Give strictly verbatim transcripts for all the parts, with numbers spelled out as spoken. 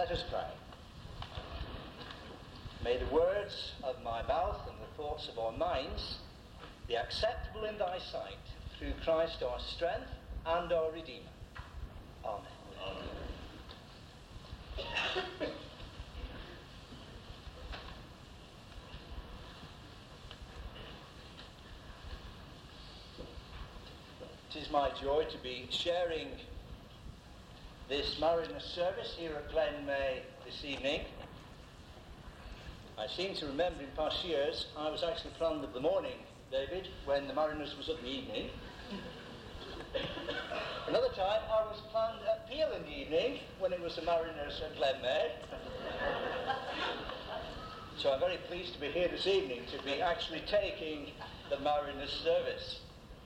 Let us pray. May the words of my mouth and the thoughts of our minds be acceptable in thy sight, through Christ our strength and our Redeemer. Amen. Amen. It is my joy to be sharing this Mariners service here at Glenmay this evening. I seem to remember in past years I was actually planned of the morning, David, when the Mariners was at the evening. Another time I was planned at Peel in the evening when it was the Mariners at Glenmay. So I'm very pleased to be here this evening to be actually taking the Mariners service.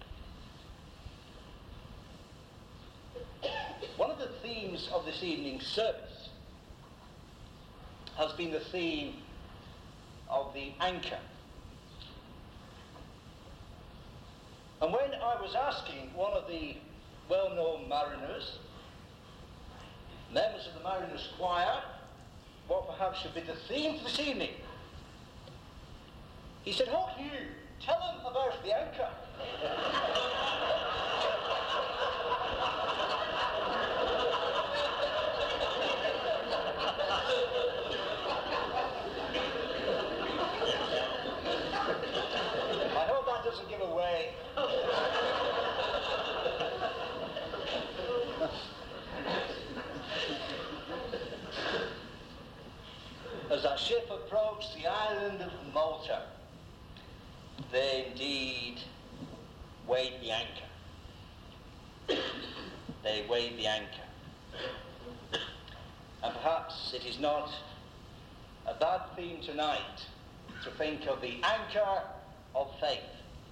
One of the themes of this evening's service has been the theme of the anchor. And when I was asking one of the well-known mariners, members of the Mariners Choir, what perhaps should be the theme for this evening, he said, "Oh, Hugh, tell them about the anchor." I hope that doesn't give away. As that ship approached the island of Malta, they indeed weighed the anchor. They weighed the anchor. And perhaps it is not a bad theme tonight to think of the anchor of faith,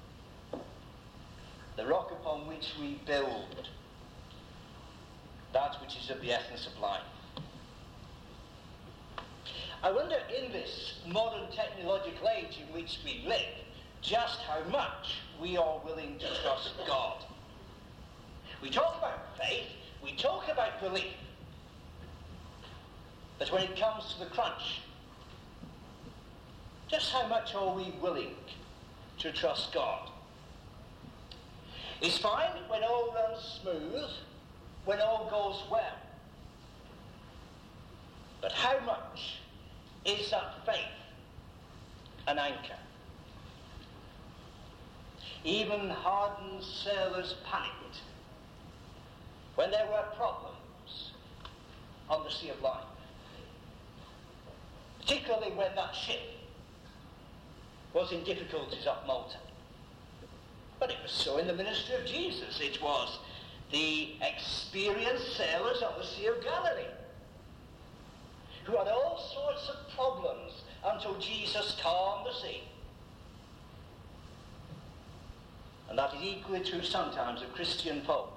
the rock upon which we build, that which is of the essence of life. I wonder, in this modern technological age in which we live, just how much we are willing to trust God. We talk about faith, we talk about belief, but when it comes to the crunch, just how much are we willing to trust God? It's fine when all runs smooth, when all goes well. But how much is that faith an anchor? Even hardened sailors panicked when there were problems on the sea of life, particularly when that ship was in difficulties off Malta. But it was so in the ministry of Jesus. It was the experienced sailors of the Sea of Galilee who had all sorts of problems until Jesus calmed the sea. And that is equally true sometimes of Christian folk.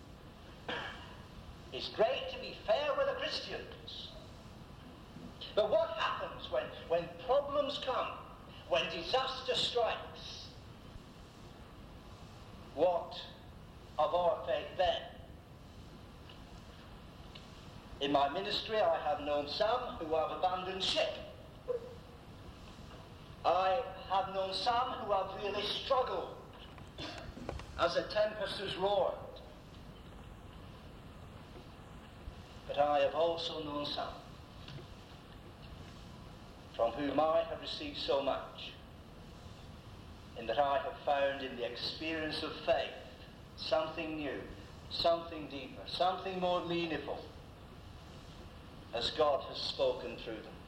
It's great to be fair with the Christians. But what happens when, when problems come, when disaster strikes? What of our faith then? In my ministry, I have known some who have abandoned ship. I have known some who have really struggled as the tempest has roared. But I have also known some from whom I have received so much, in that I have found in the experience of faith something new, something deeper, something more meaningful, as God has spoken through them.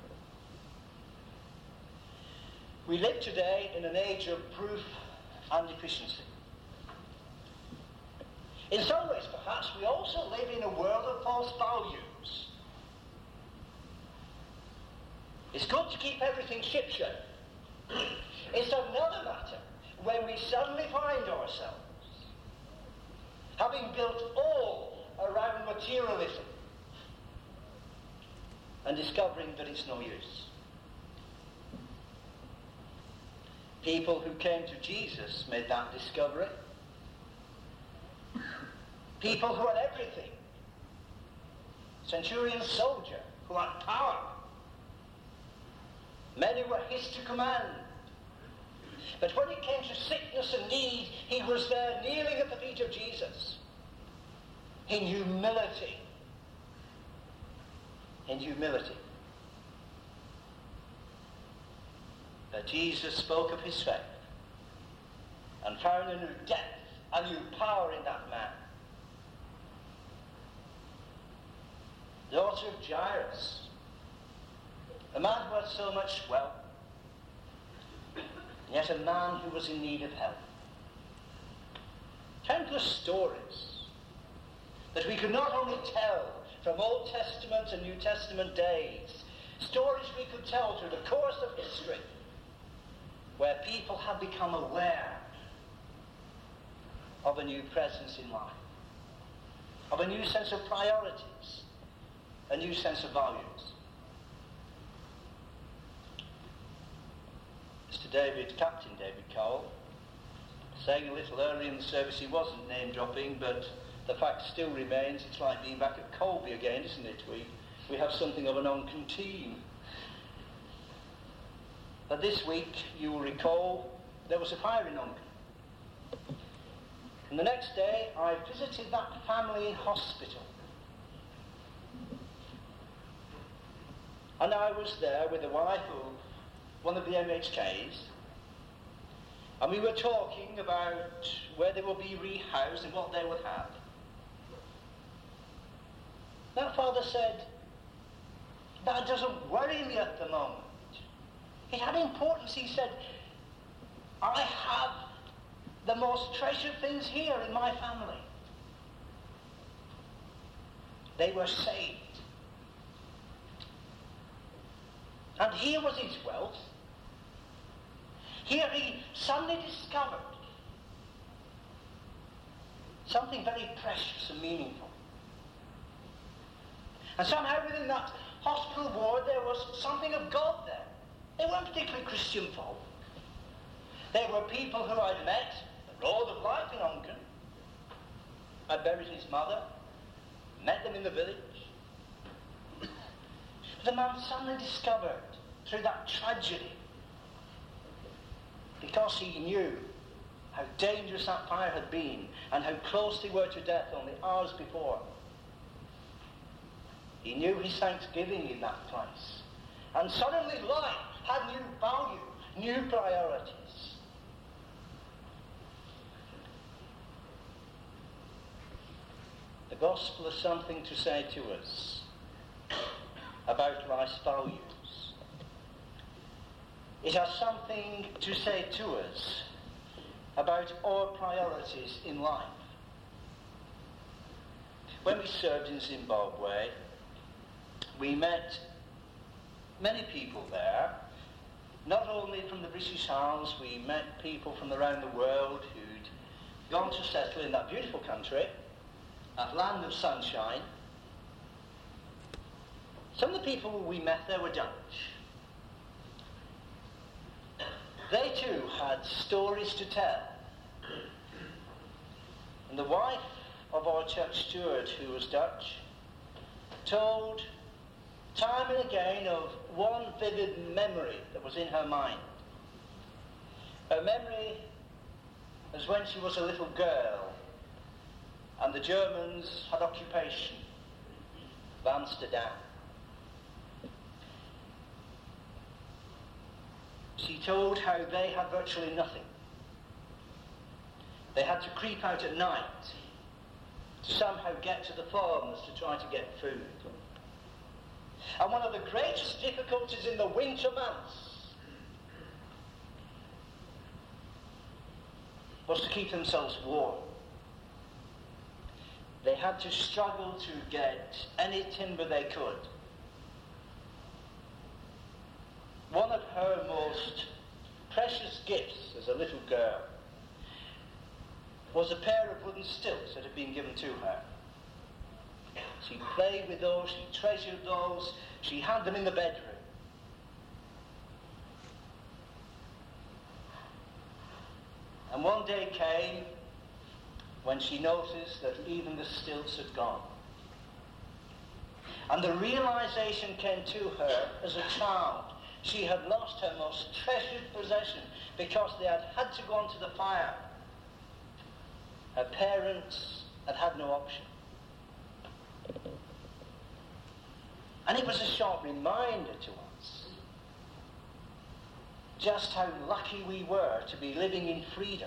We live today in an age of proof and efficiency. In some ways, perhaps, we also live in a world of false values. It's good to keep everything shipshape. It's another matter when we suddenly find ourselves having built all around materialism and discovering that it's no use. People who came to Jesus made that discovery. People who had everything. Centurion soldier who had power. Many were his to command. But when it came to sickness and need, he was there kneeling at the feet of Jesus. In humility. In humility. But Jesus spoke of his faith and found a new depth, a new power in that man. Daughter of Jairus, a man who had so much wealth, yet a man who was in need of help. Countless stories that we could not only tell from Old Testament and New Testament days, stories we could tell through the course of history, where people have become aware of a new presence in life, of a new sense of priorities, a new sense of values. Mister David, Captain David Cowell, saying a little earlier in the service he wasn't name-dropping, but the fact still remains, it's like being back at Colby again, isn't it? We, we have something of an Onken team. But this week, you will recall, there was a fire in Onken. And the next day, I visited that family in hospital. And I was there with the wife of one of the M H Ks, and we were talking about where they would be rehoused and what they would have. That father said, that doesn't worry me at the moment. It had importance. He said, I have the most treasured things here in my family. They were saved. And here was his wealth. Here he suddenly discovered something very precious and meaningful. And somehow within that hospital ward there was something of God there. They weren't particularly Christian folk. They were people who I'd met, the road of life in Onken. I buried his mother, met them in the village. The man suddenly discovered through that tragedy, because he knew how dangerous that fire had been and how close they were to death only hours before, he knew his thanksgiving in that place. And suddenly life had new value, new priorities. The gospel has something to say to us about life's values. It has something to say to us about our priorities in life. When we served in Zimbabwe, we met many people there, not only from the British Isles. We met people from around the world who'd gone to settle in that beautiful country, that land of sunshine. Some of the people we met there were Dutch. They too had stories to tell. And the wife of our church steward, who was Dutch, told time and again of one vivid memory that was in her mind. Her memory was when she was a little girl and the Germans had occupation of Amsterdam. She told how they had virtually nothing. They had to creep out at night to somehow get to the farms to try to get food. And one of the greatest difficulties in the winter months was to keep themselves warm. They had to struggle to get any timber they could. One of her most precious gifts as a little girl was a pair of wooden stilts that had been given to her. She played with those, she treasured those, she had them in the bedroom. And one day came when she noticed that even the stilts had gone. And the realization came to her as a child. She had lost her most treasured possession because they had had to go into the fire. Her parents had had no option. And it was a sharp reminder to us just how lucky we were to be living in freedom.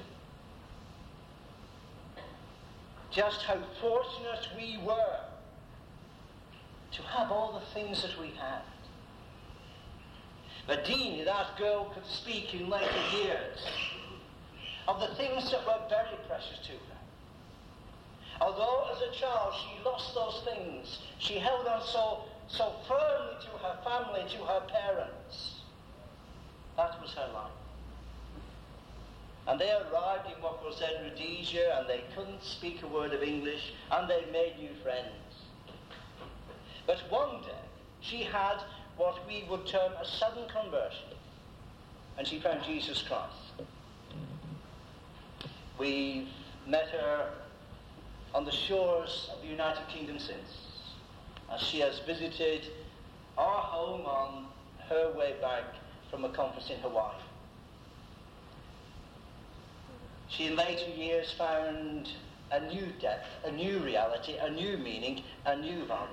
Just how fortunate we were to have all the things that we had. But Dean, that girl, could speak in later years of the things that were very precious to her. Although as a child she lost those things, she held on so, so firmly to her family, to her parents. That was her life. And they arrived in what was then Rhodesia, and they couldn't speak a word of English, and they made new friends. But one day she had what we would term a sudden conversion, and she found Jesus Christ. We've met her on the shores of the United Kingdom since, as she has visited our home on her way back from a conference in Hawaii. She in later years found a new depth, a new reality, a new meaning, a new value.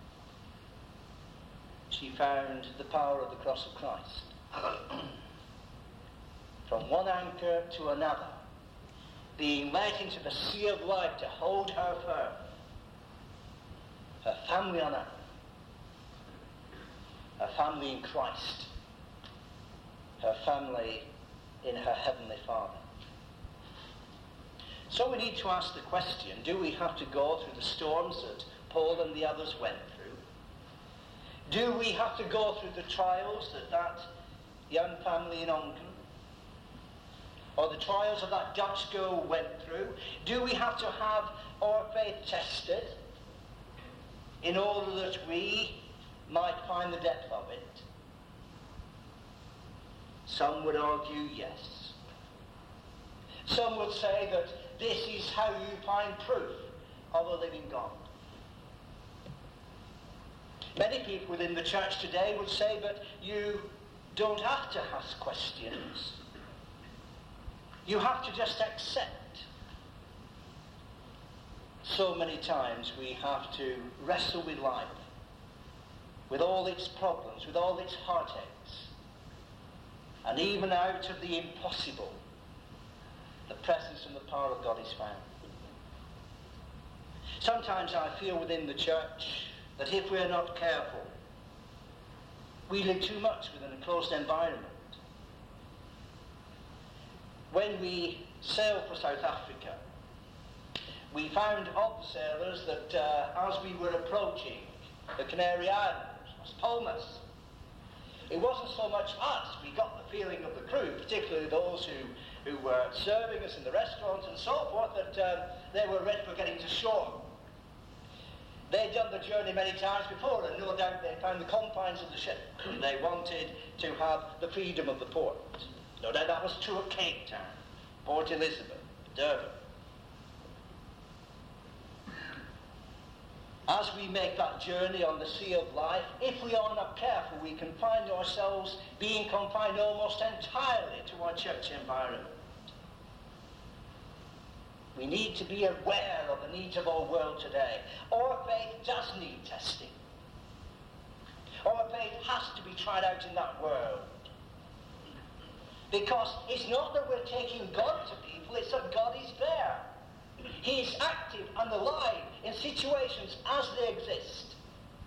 She found the power of the cross of Christ. From one anchor to another, being let into the sea of life to hold her firm. Her family on earth. Her family in Christ. Her family in her Heavenly Father. So we need to ask the question, do we have to go through the storms that Paul and the others went through? Do we have to go through the trials that that young family in Onken, or the trials that that Dutch girl went through? Do we have to have our faith tested in order that we might find the depth of it? Some would argue yes. Some would say that this is how you find proof of a living God. Many people within the church today would say that you don't have to ask questions. You have to just accept. So many times we have to wrestle with life, with all its problems, with all its heartaches, and even out of the impossible, the presence and the power of God is found. Sometimes I feel within the church that if we're not careful, we live too much within a closed environment. When we sailed for South Africa, we found of the sailors that uh, as we were approaching the Canary Islands, Las Palmas, it wasn't so much us. We got the feeling of the crew, particularly those who, who were serving us in the restaurants and so forth, that uh, they were ready for getting to shore. They'd done the journey many times before, and no doubt they found the confines of the ship. They wanted to have the freedom of the port. No doubt that was true at Cape Town, Port Elizabeth, Durban. As we make that journey on the sea of life, if we are not careful, we can find ourselves being confined almost entirely to our church environment. We need to be aware of the needs of our world today. Our faith does need testing. Our faith has to be tried out in that world. Because it's not that we're taking God to people, it's that God is there. He is active and alive in situations as they exist.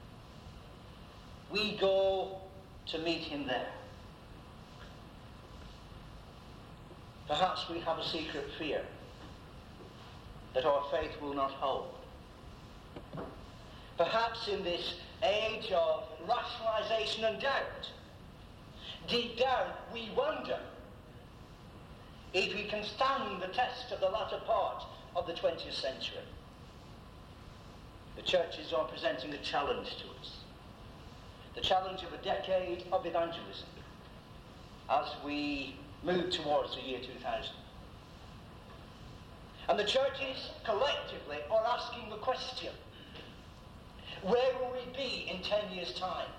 We go to meet him there. Perhaps we have a secret fear that our faith will not hold. Perhaps in this age of rationalization and doubt, deep down we wonder if we can stand the test of the latter part of the twentieth century. The churches are presenting a challenge to us. The challenge of a decade of evangelism as we move towards the year two thousand. And the churches collectively are asking the question, Where will we be in ten years' time?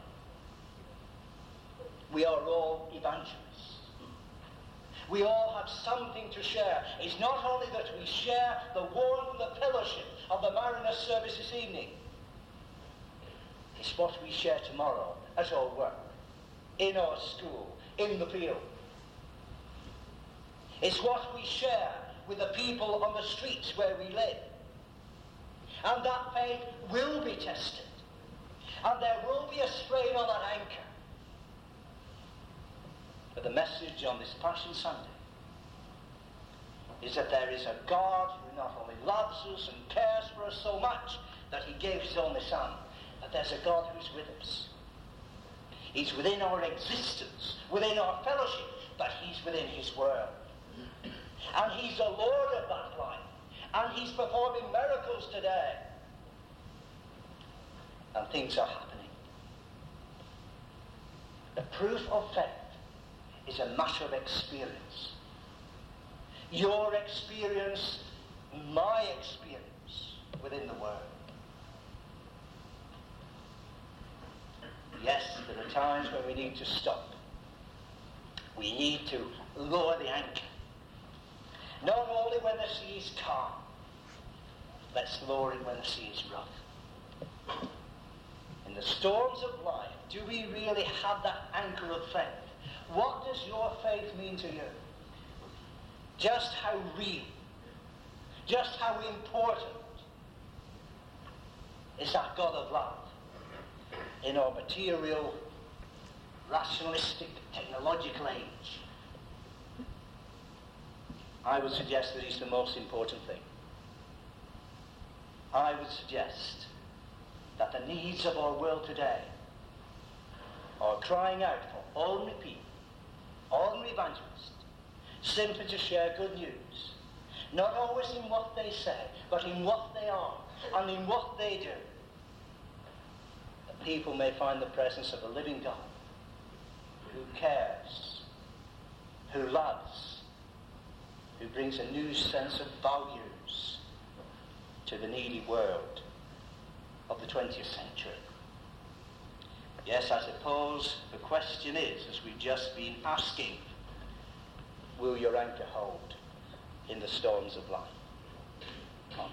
We are all evangelists. We all have something to share. It's not only that we share the warmth and the fellowship of the Mariners service this evening. It's what we share tomorrow at our work, in our school, in the field. It's what we share with the people on the streets where we live. And that faith will be tested. And there will be a strain on that anchor. But the message on this Passion Sunday is that there is a God who not only loves us and cares for us so much that he gave his only Son, but there's a God who's with us. He's within our existence, within our fellowship, but he's within his world. And he's the Lord of that life. And he's performing miracles today. And things are happening. The proof of faith is a matter of experience. Your experience, my experience within the world. Yes, there are times when we need to stop. We need to lower the anchor. Not only when the sea is calm. Let's lower it when the sea is rough. In the storms of life, do we really have that anchor of faith? What does your faith mean to you? Just how real, just how important is that God of love in our material, rationalistic, technological age? I would suggest that he's the most important thing. I would suggest that the needs of our world today are crying out for ordinary people, ordinary evangelists, simply to share good news, not always in what they say, but in what they are and in what they do. That people may find the presence of a living God who cares, who loves, who brings a new sense of values to the needy world of the twentieth century. Yes, I suppose the question is, as we've just been asking, will your anchor hold in the storms of life? Amen.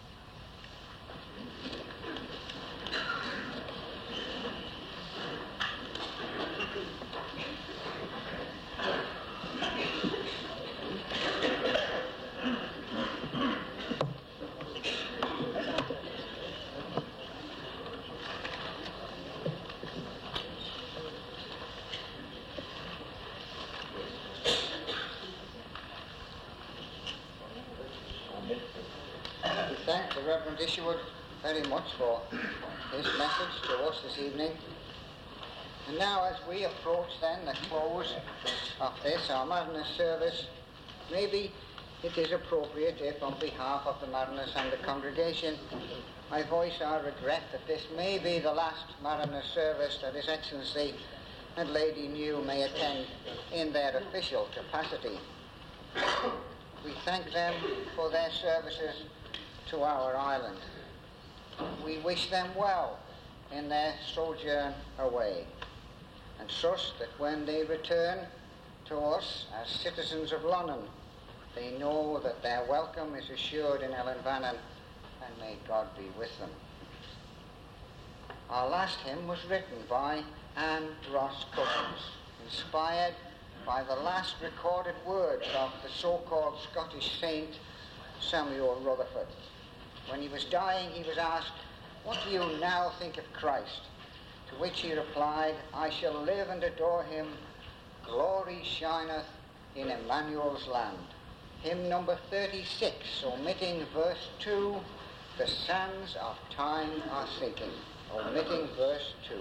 Thank the Reverend Isherwood very much for his message to us this evening. And now, as we approach then the close of this, our Mariners service, maybe it is appropriate if, on behalf of the Mariners and the congregation, I voice our regret that this may be the last Mariners service that His Excellency and Lady New may attend in their official capacity. We thank them for their services to our island. We wish them well in their sojourn away, and trust that when they return to us as citizens of London, they know that their welcome is assured in Ellanvannan, and may God be with them. Our last hymn was written by Anne Ross Cousins, inspired by the last recorded words of the so-called Scottish saint Samuel Rutherford. When he was dying, he was asked, "What do you now think of Christ?" To which he replied, "I shall live and adore him. Glory shineth in Emmanuel's land." Hymn number thirty-six, omitting verse two, "The sands of time are sinking," omitting verse two.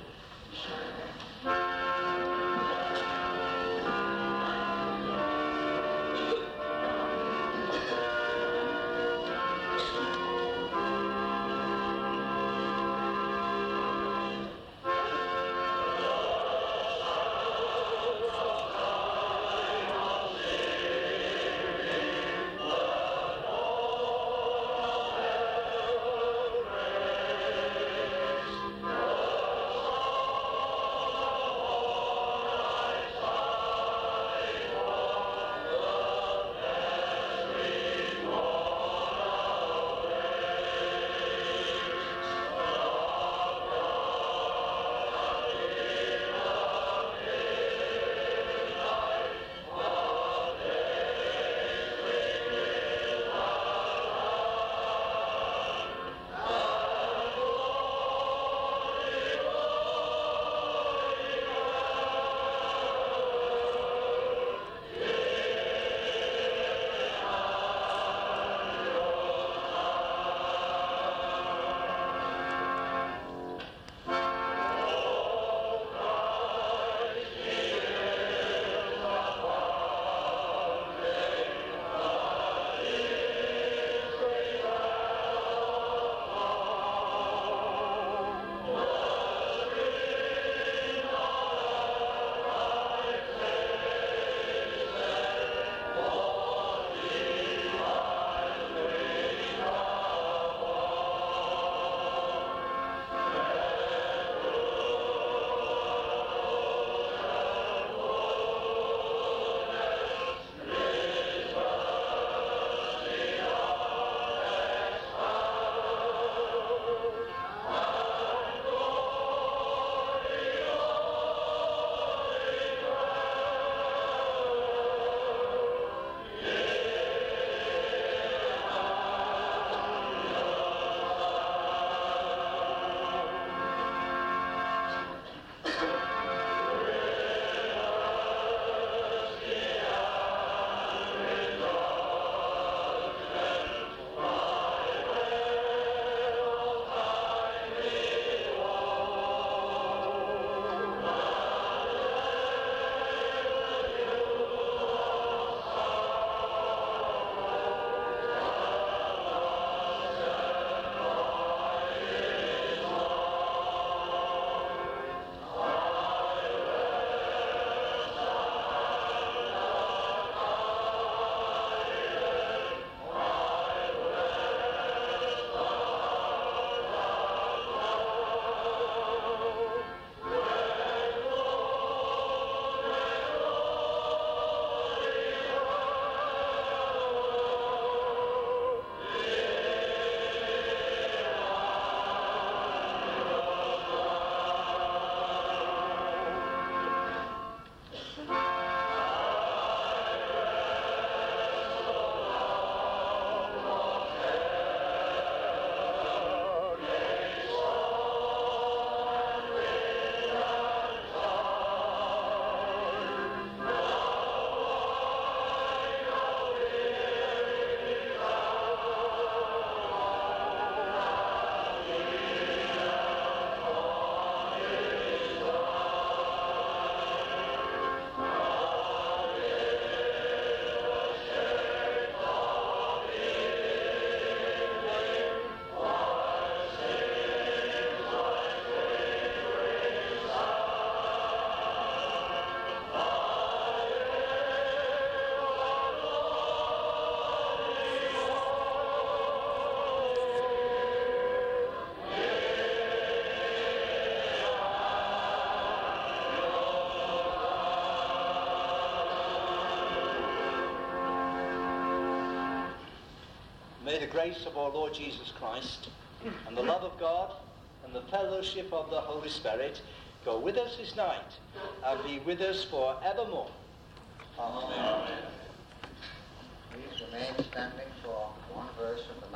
May the grace of our Lord Jesus Christ and the love of God and the fellowship of the Holy Spirit go with us this night and be with us for evermore. Amen. Amen. Please remain standing for one verse of the